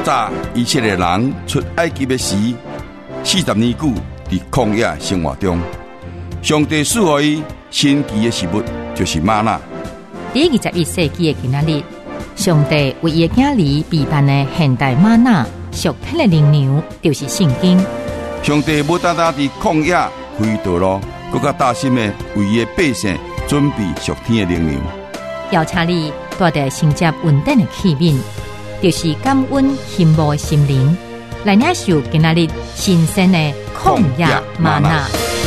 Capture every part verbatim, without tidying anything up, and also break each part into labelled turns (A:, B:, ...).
A: 早以色列人出埃及的时，四十年久伫曠野生活中，上帝赐予伊神奇的食物，就是吗哪。
B: 第二十一世纪的今仔日，上帝为伊的囝儿备办的现代吗哪属天的灵粮，就是圣经。
A: 上帝不单单伫曠野开道路，更加大心的为伊的百姓准备属天的灵粮。
B: 邀请你带着承接稳定的器皿，就是感恩羡慕的心灵，来领受今仔日新鲜的曠野吗哪。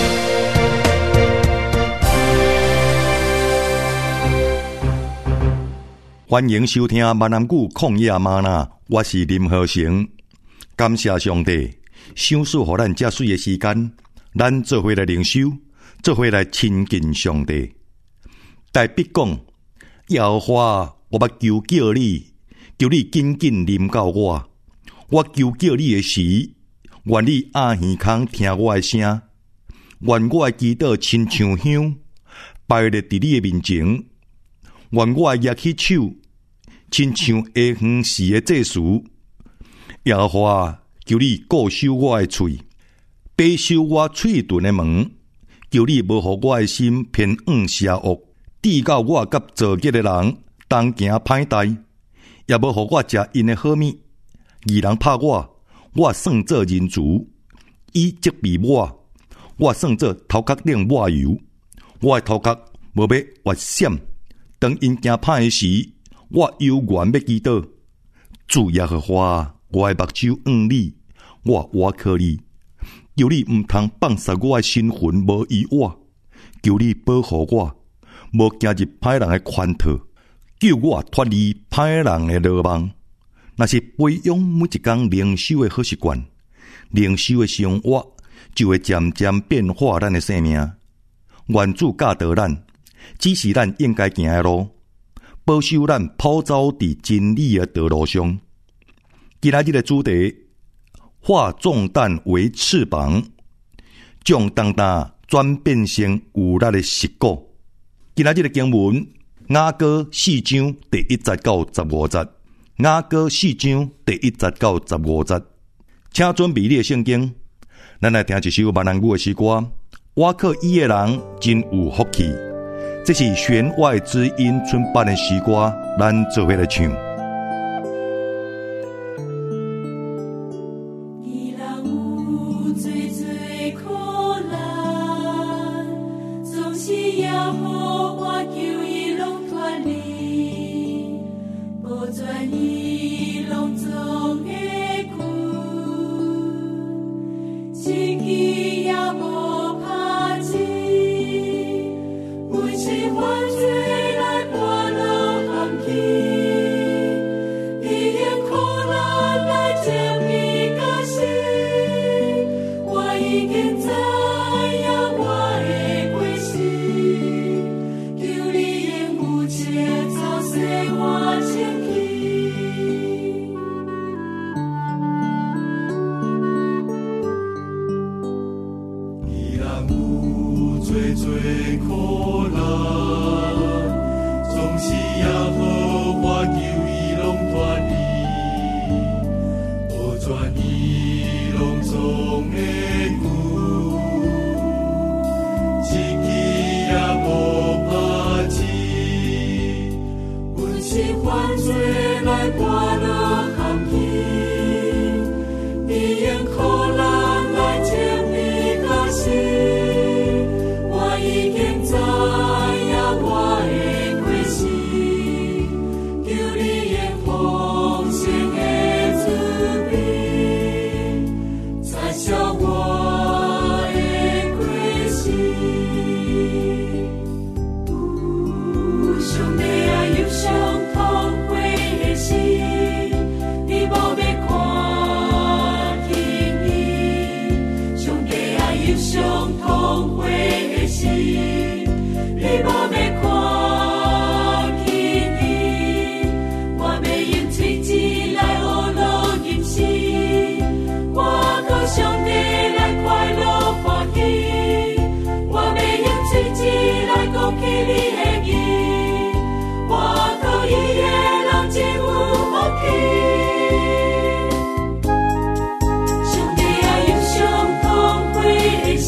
C: 欢迎收听闽南语旷野吗哪，我是林和成。感谢上帝赏赐予咱遮水的时间，咱做伙来灵修，做伙来亲近上帝。大必讲，耶和华，我要求叫你，求你紧紧临到我。我求叫你的时，愿你阿耳孔听我的声，愿我的祈祷亲像香，摆列伫你的面前。愿我举起手，亲像下昏时的祭司。耶和华，求你固守我的喙，闭守我喙唇的门。求你无予我的心偏往邪恶，抵到我甲造孽的人同行歹代，也无予我食因的好物。义人拍我，我算做人慈；伊责备我，我算做头壳顶抹油。我的头壳无要越闪，当因行歹的时，我犹原要祈祷。主耶和华，我的目睭望你，我倚靠你。求你毋通放杀我的身魂无依我，求你保护我，无行入歹人的圈套，救我脱离歹人的罗网。若是培养每一天灵修的好习惯，灵修的生活就会渐渐变化咱的生命。愿主教导咱，指示咱应该行的路，保守咱跑走伫真理的道路上。今仔日的主题，化重担为翅膀，将重担转变成有力的实果。今仔日的经文，雅歌四章第一节到十五节。雅歌四章第一节到十五节，请准备你的圣经，咱来听一首闽南语的诗歌。我靠伊的人真有福气，这是弦外之音春版的诗歌，咱做伙来唱。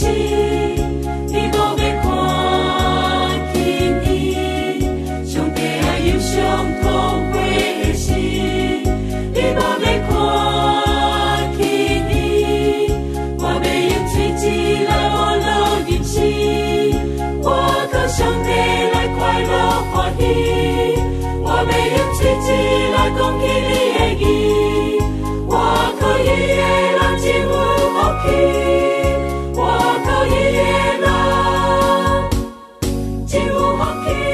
D: 事，你无要看轻伊。上帝爱忧伤痛悔的事，你无要看轻伊。我要用嘴舌来娱乐人生，我靠上帝来快乐欢喜。我要用嘴舌来讲起你的义，我靠伊的人真有福气，我靠伊的人真有福气。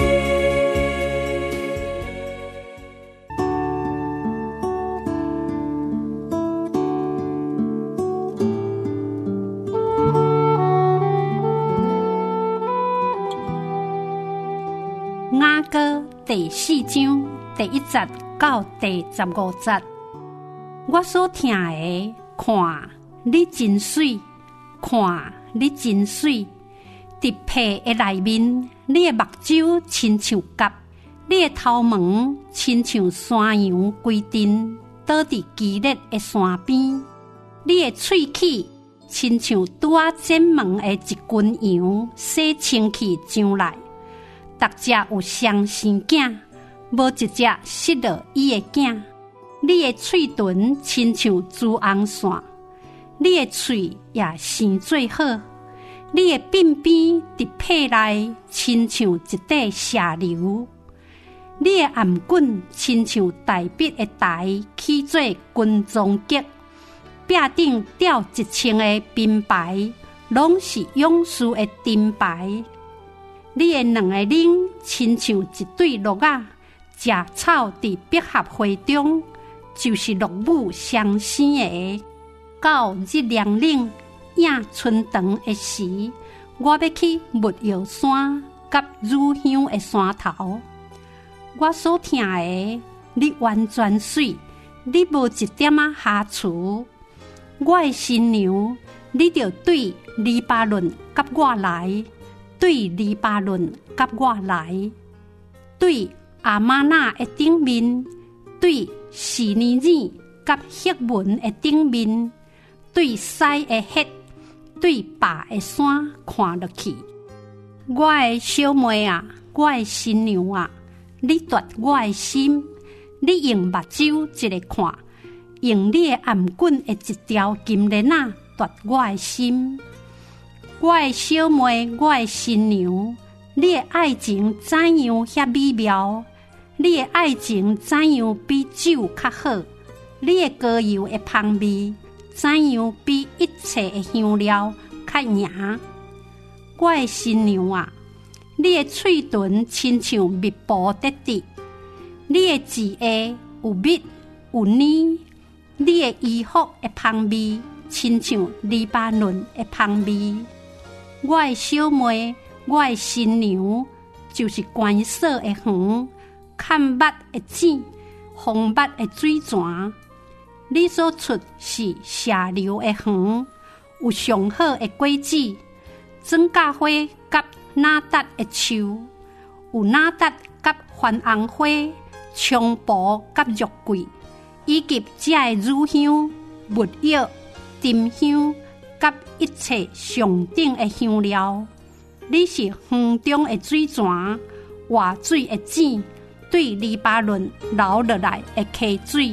E: 雅歌第四章第一节到第十五节，我所听的，看你真水，看你真水，伫被的内面，你的目睭亲像甲，你的头毛亲像山羊规阵，倒伫激烈的山边，你的喙齿亲像拄啊剪毛的一群羊，洗清气上来。逐只有双生囝，无一只失落伊的囝。你的喙唇亲像珠红线，你的喙也生最好。你的鬓边伫被内，亲像一块石榴。你的颔棍亲像大笔的台，起做军装结，壁顶吊一千个兵牌，拢是勇士的金牌。你的两个领亲像一对鹿仔，食草伫百合花中，就是乐舞相生的。到日亮冷、影春长的时，我要去木药山甲乳香的山头。我所听的，你完全水，你无一点仔瑕疵。我的新娘，你就对黎巴嫩甲我来。对黎巴嫩甲我来，对阿玛那的顶面，对示尼尔甲赫文的顶面，对西的赫，对北的山看落去。我的小妹啊，我的新娘啊，你夺我的心，你用目睭一个看，用你的颔棍的一条金链仔夺我的心。我的小妹，我的新娘，你的爱情怎样遐美妙？你的爱情怎样比酒较好？你的膏油的香味怎样比一切的香料较赢？我的新娘啊，你的嘴唇亲像蜜布得滴，你的舌下有蜜有黏，你的衣服的香味亲像黎巴嫩的香味。我的小妹，我的新娘，就是关锁的园，看捌的井，风捌的水泉。你所出是石榴的园，有上好的果子，庄稼花甲哪达的树，有哪达甲番红花，菖蒲甲肉桂，以及这的乳香、木药、沉香。甲一切上等的香料，你是园中的水泉，活水的井，对黎巴嫩流落来的溪水。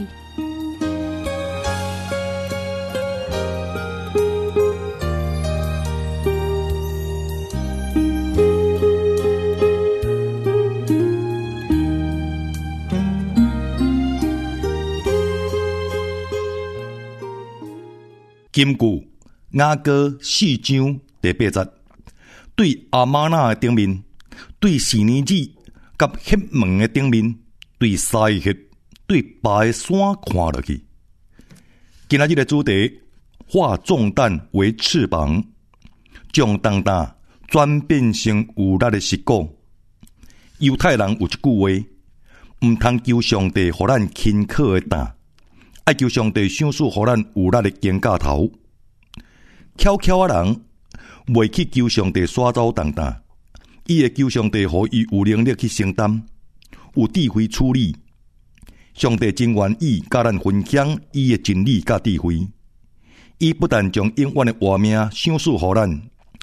C: 金句雅歌四章第八节，对阿玛那的顶面，对示尼尔甲赫门的顶面，对西赫，对北的山看落去。今仔日的主题，化重担为翅膀，将重担转变成有力的石鼓。犹太人有一句话，毋通求上帝互咱轻巧的担，爱求上帝赏赐互咱有力的肩胛头。巧巧的人袂去求上帝刷走重担，伊会求上帝互伊有能力去承担，有智慧处理。上帝真愿意甲咱分享伊的真理甲智慧。伊不但将永远的活命赏赐互咱，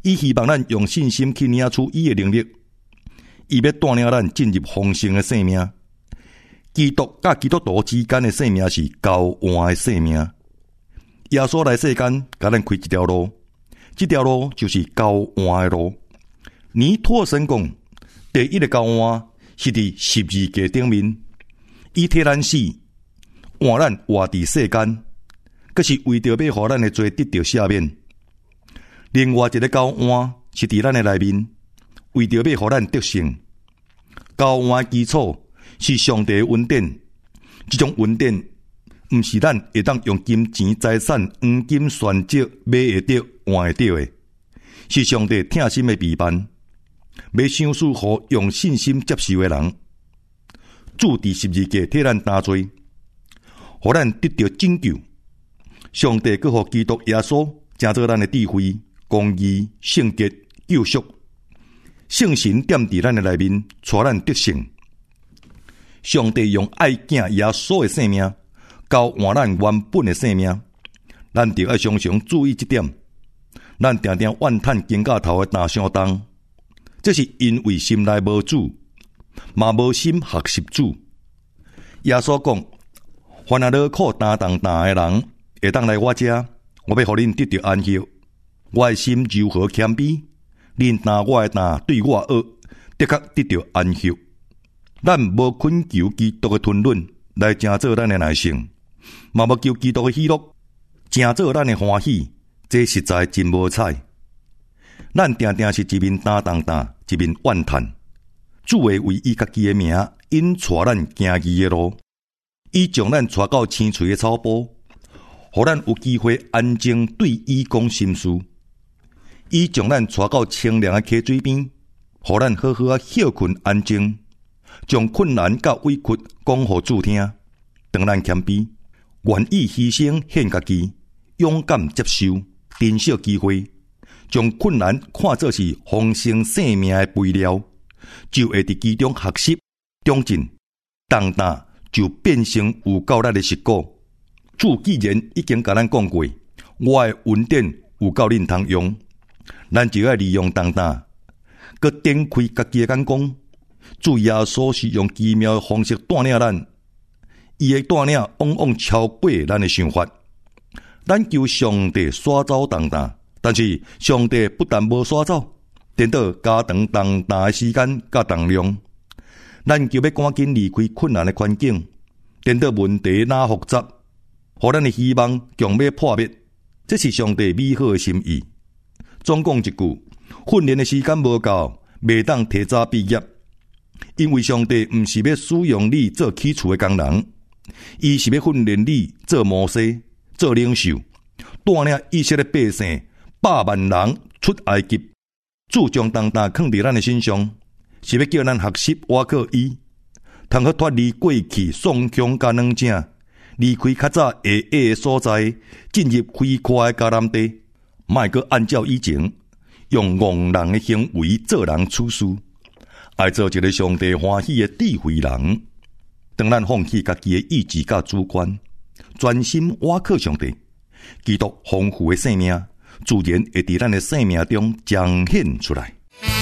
C: 伊希望咱用信心去领取伊的能力，伊要带领咱进入丰盛的生命。基督甲基督徒之间的生命是交换的生命。耶稣来世间，甲咱开一条路，这条路就是交换的路。尼托神讲，第一个交换是伫十字架顶面，伊替咱死，换咱活伫世间，佫是为着要互咱的罪得到赦免。另外一个交换是伫咱的内面，为着要互咱得胜。交换基础是上帝的恩典，这种恩典毋是咱会当用金钱、财产、黄金、选择买会到、换会到的，是上帝疼心的陪伴，要赏赐予用信心接受的人。主伫十字架替咱担罪，互咱得到拯救。上帝佮互基督耶稣成做咱的智慧、公义、圣洁、救赎。圣神踮伫咱的内面，带咱得胜。上帝用爱囝耶稣的生命交换咱原本的生命，咱就要常常注意这点。咱定定怨叹肩胛头的大相当，这是因为心内无主，嘛无心学习主。耶稣讲，凡那劳苦担重担的人，会当来我这，我要互恁得到安息。我的心柔和谦卑，恁担我的担，对我学，的确得到安息。咱无恳求基督的吞忍来成就咱的内性，嘛无求基督的喜乐成就咱的欢喜，这实在真无彩。咱定定是一面担重担，一面怨叹。主会为伊家己的名引带咱行义的路，伊将咱带到青翠的草坡，互咱有机会安静对伊讲心事。伊将咱带到清凉的溪水边，互咱好好啊休困安静，将困难甲委屈讲互主听。当咱谦卑，愿意牺牲献家己，勇敢接受，珍惜机会，将困难看作是丰盛生命的肥料，就会伫其中学习长进，重担就变成有够力的实果。主既然已经甲咱讲过，我的恩典有够恁通用，咱就要利用重担，佮展开家己的眼光。主耶稣是用奇妙的方式带领咱，伊的带领往往超过咱的想法。咱求上帝刷走重担，但是上帝不但无刷走，颠倒加长重担的时间甲重量。咱就要赶紧离开困难的环境，颠倒问题哪复杂，互咱的希望强要破灭。这是上帝美好的心意。总讲一句，训练的时间无够，袂当提早毕业。因为上帝毋是要使用你做起厝的工人，伊是要训练你做摩西、做领袖，带领以色列百姓百万人出埃及。主将重担放伫咱的身上，是要叫咱学习倚靠伊，通好脱离过去丧强甲软正，离开较早下矮的所在，进入开阔的迦南地。莫阁按照以前用戇人的行为做人处事。爱做一个上帝欢喜的智慧人，当咱放弃家己的意志甲主观，专心倚靠上帝，基督丰富的生命，自然会伫咱的生命中彰显出来。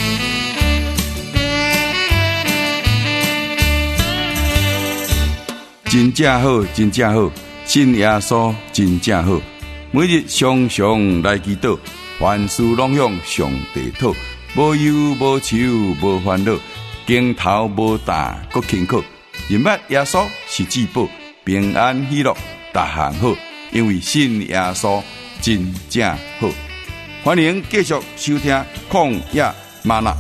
A: 真正好，真正好，信耶稣真正好。每日常常来祈祷，凡事拢向上帝讨。无忧无愁无烦恼，肩头无担搁轻巧。认捌耶稣是至宝，平安喜乐逐项好，因为信耶稣真正好。欢迎继续收听旷野吗哪。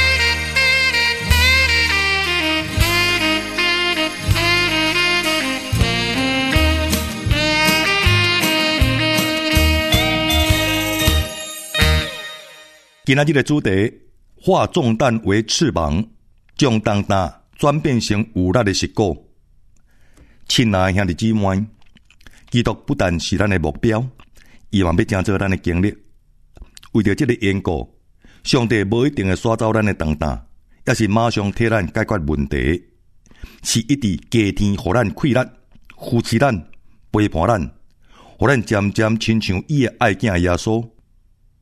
C: 今仔日的主题，化重担为翅膀，将重担转变成有力的实果。亲爱兄弟姊妹，基督不但是咱的目标，伊嘛要成就咱的经历。为着这个缘故，上帝无一定会刷走咱的重担，也是马上替咱解决问题，是一直加添互咱气力，扶持咱，陪伴咱，互咱渐渐亲像伊的爱囝耶稣。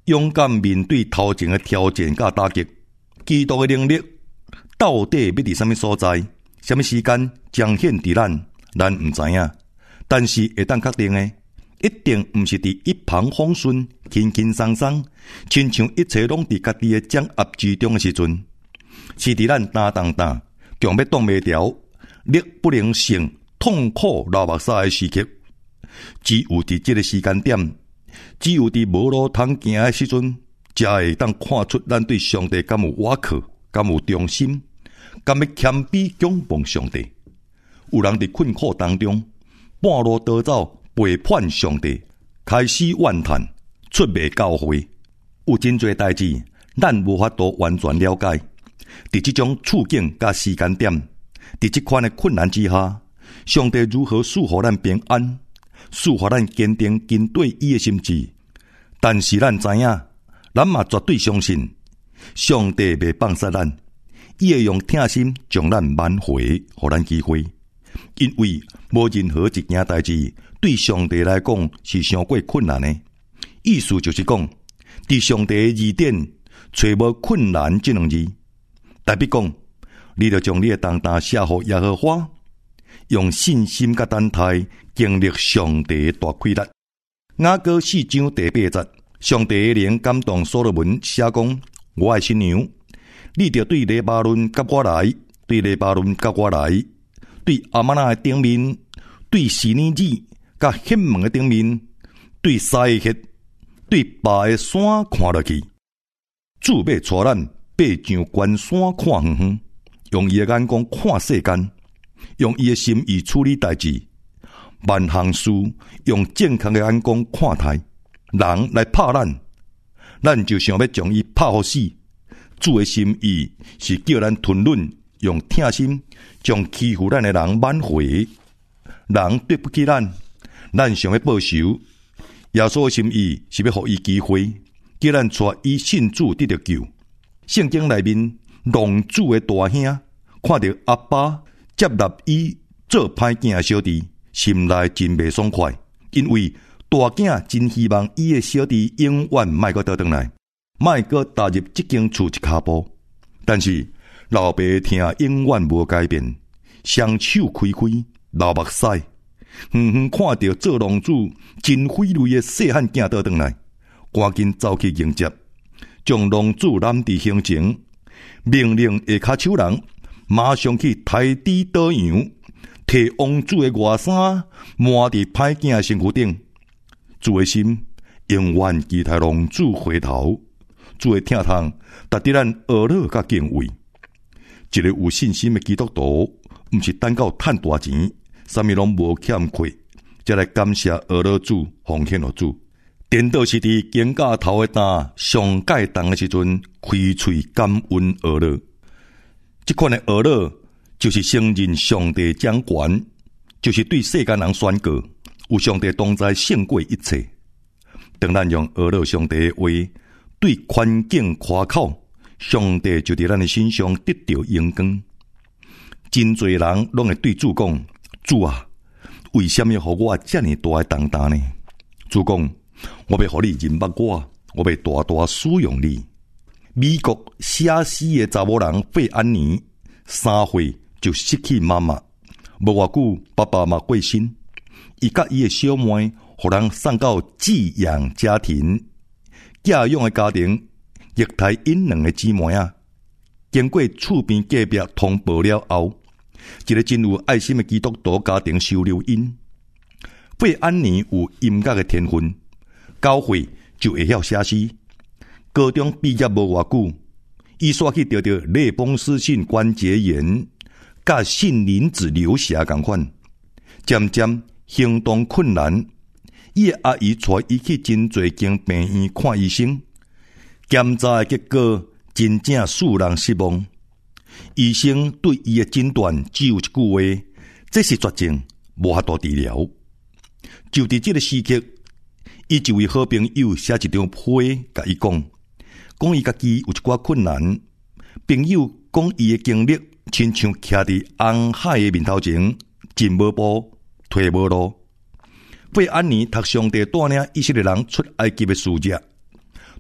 C: 勇敢面对头前的挑战甲打击。基督的能力到底要伫什么所在、什么时间彰显伫咱，咱毋知影。但是会当确定的，一定毋是伫一帆风顺、轻轻松松，亲像一切拢伫家己的掌握之中的时阵，是伫咱担当担，强要挡袂牢，力不能胜，痛苦流目屎的时刻。只有伫这个时间点，只有伫无路通行的时阵，才会当看出咱对上帝敢有倚靠，敢有忠心，敢要谦卑仰望上帝。有人伫困苦当中半路倒走，背叛上帝，开始怨叹，出卖教会。有真侪代志，咱无法度完全了解。伫这种处境甲时间点，伫这款的困难之下，上帝如何赐予咱平安，赐予咱坚定跟对伊的心智。但是咱知影，咱嘛绝对相信，上帝袂放杀咱，伊会用疼心将咱挽回，互咱机会。因为无任何一件代志对上帝来讲是伤过困难的。意思就是讲，伫上帝的字典找无困难这两字，代表讲，你着将你的重担卸予耶和华，用信心甲等待经历上帝的大亏力。雅歌四章第八节，上帝的灵感动所罗门写讲：我的新娘，你着对黎巴嫩甲我来，对黎巴嫩甲我来。对阿玛那的顶面，对示尼子甲显门的顶面，对西赫，对拔的山看落去，主要带咱爬上关山看远远，用伊的眼光看世间，用伊的心意处理代志，万项事用正确的眼光看待。人来拍咱，咱就想要将伊拍好死。主的心意是叫咱吞忍，用疼心将欺负咱的人挽回。人对不起咱，咱想要报仇。耶稣的心意是要予伊机会，叫咱带伊信主得到救。圣经内面，龙主的大兄看到阿爸接纳伊做歹囝的小弟，心内真袂爽快，因为大囝真希望伊的小弟永远莫阁倒转来，莫阁踏入这间厝一骹步。但是老爸听永远无改变，双手开开，流目屎，远远看到做龙主真匪类的细汉囝倒转来，赶紧走去迎接，将龙主揽伫胸前，命令下骹手人马上去抬地倒羊，摕王主的外衫抹伫歹囝的身躯顶。主的心永远期待龙主回头，主的疼痛值得咱学乐甲敬畏。一个有信心的基督徒，毋是等到趁大钱，啥物拢无欠缺，才来感谢学乐主，奉献予主。颠倒是伫肩胛头的担上解重的时阵，开喙感恩学乐。这款的学乐，就是承认上帝掌权，就是对世间人宣告，有上帝同在胜过一切。当咱用学乐上帝的话对环境夸口，上帝就伫咱的身上得到荣光。真侪人拢会对主讲：主啊，为什么予我这么大的重担呢？主讲：我要予你认捌我，我要大大使用你。美国写诗的查某人费安妮，三岁就失去妈妈，无偌久爸爸嘛过身，伊甲伊的小妹，互人送到寄养家庭。寄养的家庭虐待因两个姊妹啊，经过厝边隔壁通报了后，一个真有爱心的基督徒家庭收留因。费安妮有音乐的天分，教会就会晓写诗。高中毕业无偌久，伊煞去得到类风湿性关节炎，甲杏林子流血同款，渐渐行动困难。伊的阿姨带伊去真侪间病院看医生，检查的结果真正使人失望。医生对伊的诊断只有一句话：这是绝症，无法度治疗。就伫这个时刻，伊一位好朋友写一张批，甲伊讲，讲伊家己有一寡困难。朋友讲伊的经历，亲像徛伫红海的面头前，进无步，退无路。费安妮读上帝带领以色列人出埃及的事迹，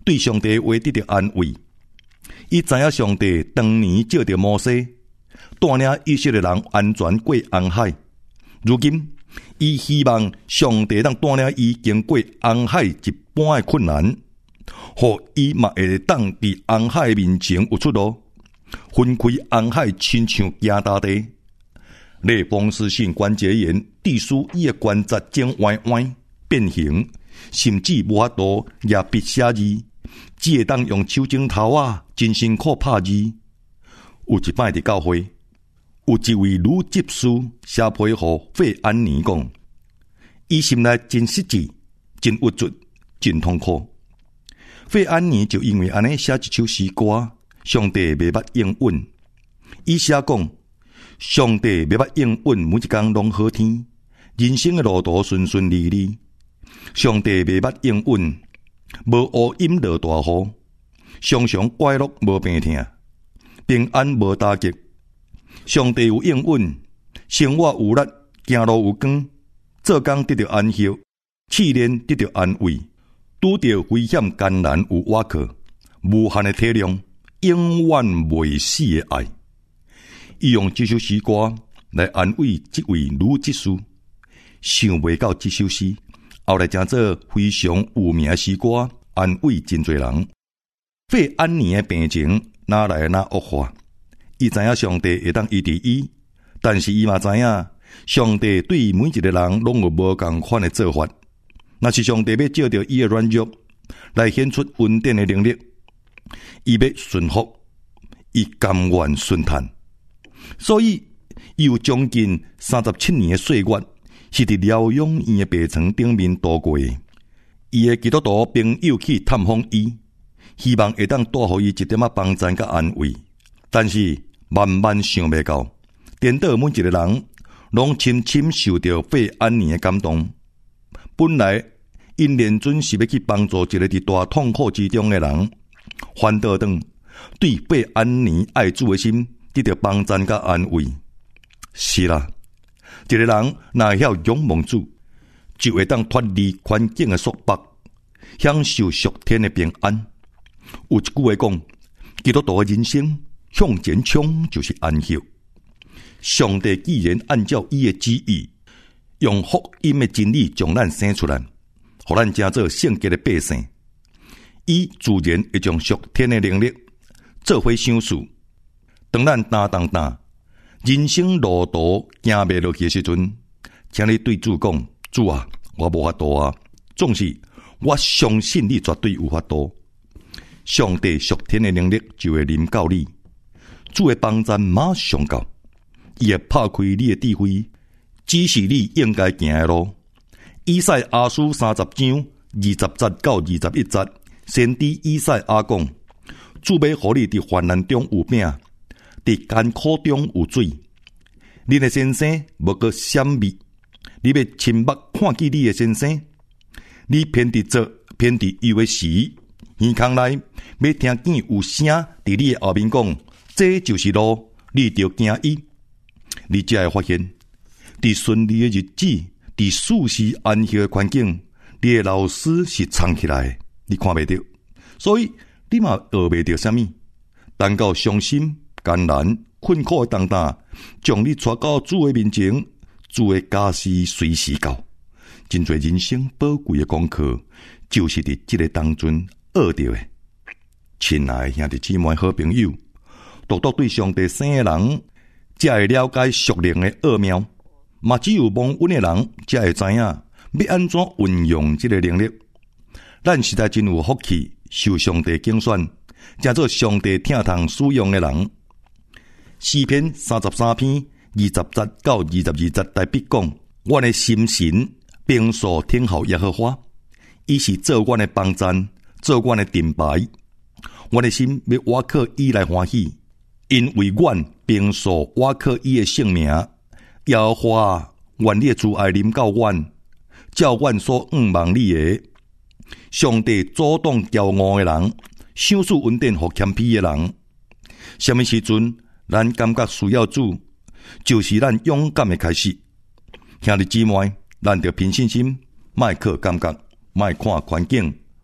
C: 对上帝话得到安慰。伊知影上帝当年借着摩西带领以色列人安全过红海，如今伊希望上帝当带领伊经过红海一般的困难，互伊嘛会当伫红海面前有出路，分开红海亲像行大地。类风湿性关节炎致使伊的关节肿歪歪变形，甚至无法度也笔写字，只会当用手指头啊真辛苦拍字。有一摆伫教会，有一位女执事写批互费安妮讲，伊心内真实际、真郁卒、真痛苦。费安妮就因为安尼写一首诗歌，上帝袂捌应允。伊写讲，上帝袂捌应允，每一工拢好天，人生的路途顺顺利利。上帝袂捌应允，无乌阴落大雨，常常快乐无病痛，平安无打击。上帝有应允，生活有力，行路有光，做工得到安息，试炼得到安慰，拄到危险艰难有倚靠，无限的体谅，永远袂死的爱。伊用这首诗歌来安慰这位女执事，想袂到这首诗后来成做非常有名的诗歌，安慰真侪人。费安妮的病情哪来哪恶化，伊知影上帝会当医治伊，但是伊嘛知影上帝对每一个人拢有无同款的做法。若是上帝要借着伊的软弱来显出恩典的能力，伊要顺服，伊甘愿顺叹。所以，伊有将近三十七年的岁月，是伫疗养院的病床顶面度过。伊的基督徒朋友去探访伊，希望会当带予伊一点仔帮助甲安慰。但是，万万想袂到，颠倒每一个人拢深深受到费安妮的感动。本来，因连准是要去帮助一个伫大痛苦之中的人，反倒当对费安妮爱主的心得到帮助甲安慰。是啦，一个人若晓仰望主，就会当脱离环境的束缚，享受属天的平安。有一句话讲，基督徒的人生向前冲就是安息。上帝既然按照伊的旨意，用福音的真理将咱生出来，互咱成做圣洁的百姓，伊自然会将属天的能力做伙享受。当咱担当担人生路途行袂落去的时阵，请你对主讲：主啊，我无法度啊，总是我相信你绝对有法度。上帝属天的能力就会临到你，主的帮助马上到，伊会拍开你的智慧，指示你应该行的路。以赛亚书三十章二十节到二十一节，先知以赛亚讲：主要互你伫患难中有饼，伫艰苦中有水。你的先生无个闪避，你要亲目看见你的先生。你偏伫做偏伫忧的时，耳孔内要听见有声伫你的后面讲：这就是路，你着行伊。你才会发现，伫顺利的日子，伫舒适安息的环境，你的老师是藏起来的，你看袂到，所以你嘛学袂到什么。等到伤心、艰难、困苦的当当，将你带到主的面前，主的加施随时到。真侪人生宝贵的功课，就是伫这个当中学到的。亲爱的兄弟姊妹、好朋友，独独对上帝生的人，才会了解属灵的奥妙，嘛只有蒙恩的人，才会知影要安怎运用这个能力。咱实在真有福气，受上帝拣选，才做上帝疼痛使用的人。诗篇三十三篇二十节到二十二节台笔讲：我的心神平素听候耶和华，伊是做我的帮站，做我的盾牌。我的心要倚靠伊来欢喜，因为阮平素倚靠伊的性命。耶和华，愿你的慈爱临到阮，照阮所仰望你的。上帝阻挡骄傲的人，赏赐恩典给谦卑的人。什么时阵咱感觉需要主，就是咱勇敢的开始。兄弟姊妹，咱着凭信心，莫靠感觉，莫看环境，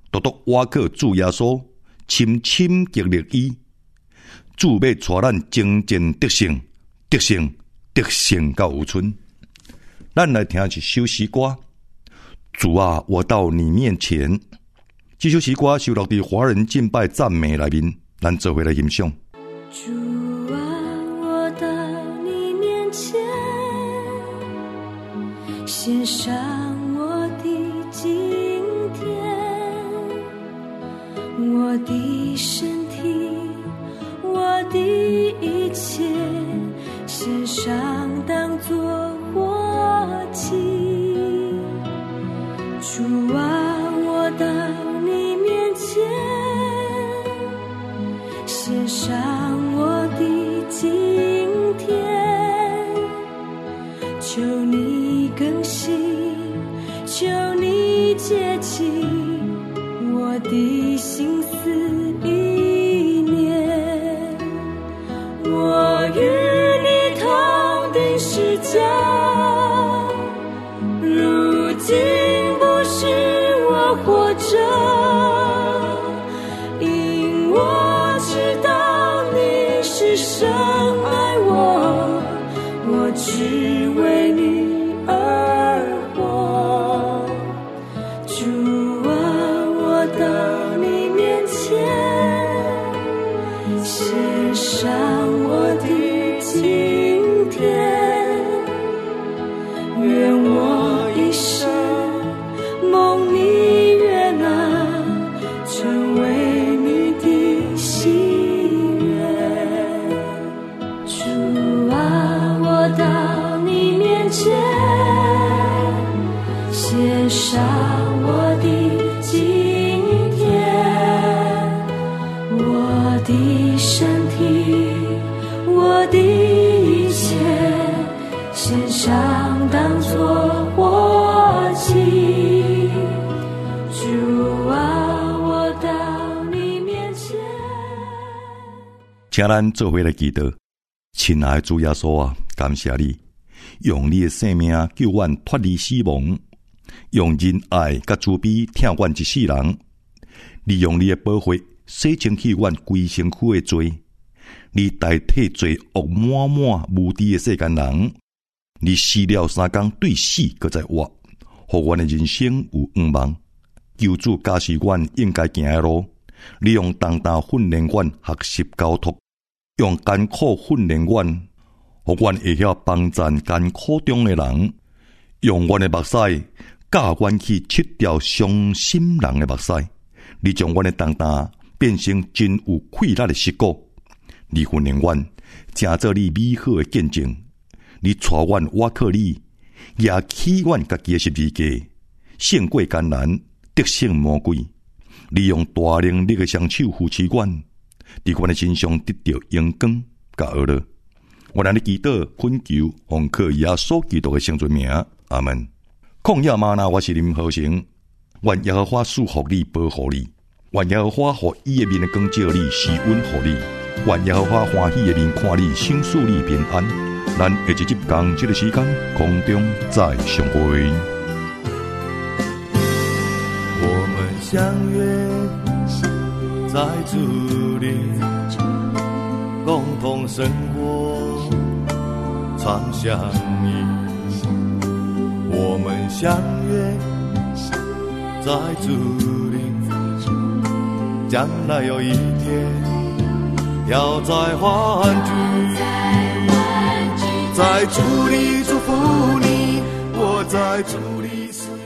C: 独独瓦克主耶稣深深激励伊，主要带咱征战得胜，得胜得胜到有春。咱来听一首诗歌，主啊，我到你面前。这首诗歌收录在华人敬拜赞美内面，咱做伙来欣赏。
D: 主啊，我到你面前，献上我的今天，我的身体，我的一切，献上当作活祭。主啊，我到你面前，献上我的今天，求你更新，求你洁净我的心思意念。我与你同定十架，如今不是我活着，因我知道你是深爱我，我只为你而活。主啊，我到你面前，献上我的今天，愿我一生蒙你悦纳，成为你的喜悦。主啊，我到你面前，献上我的今天，我的身体，我的一切，献上当作活祭。主啊，我到你面前。
C: 请咱做伙来祈祷。亲爱的主耶稣啊，感谢你用你的生命救阮脱离死亡，用仁爱甲慈悲疼阮一世人，利用你的宝血洗清去阮规身躯的罪，你代替罪恶满满无知的世间人，你死了三天对死搁再活，互阮的人生有希望。求主加示阮应该行的路，你用重担训练阮学习交托，用艰苦训练阮，互阮会晓帮赞艰苦中的人，用阮的目屎教阮去切掉伤心人的目屎。你将阮的重担变成真有气力的石鼓，你训练阮，成做你美好的见证。你带阮倚靠你，也起阮家己的十字架，胜过艰难，得胜魔鬼。你用大能力的双手扶持阮，伫阮的身上得到阳光甲乐乐。我让你祈祷恳求，奉靠耶稣基督的圣尊名，阿门。旷野吗哪，我是林和成。愿耶和华赐福你，保护你；愿耶和华互伊的面光照你，施恩互你；愿耶和华欢喜的面看你，赏赐你平安。咱下一集同这个时间空中再相会。
F: 我们相约在主里，共同生活，常相依。我们相约在主里，将来有一天要再欢聚。在主里祝福你，我在主里。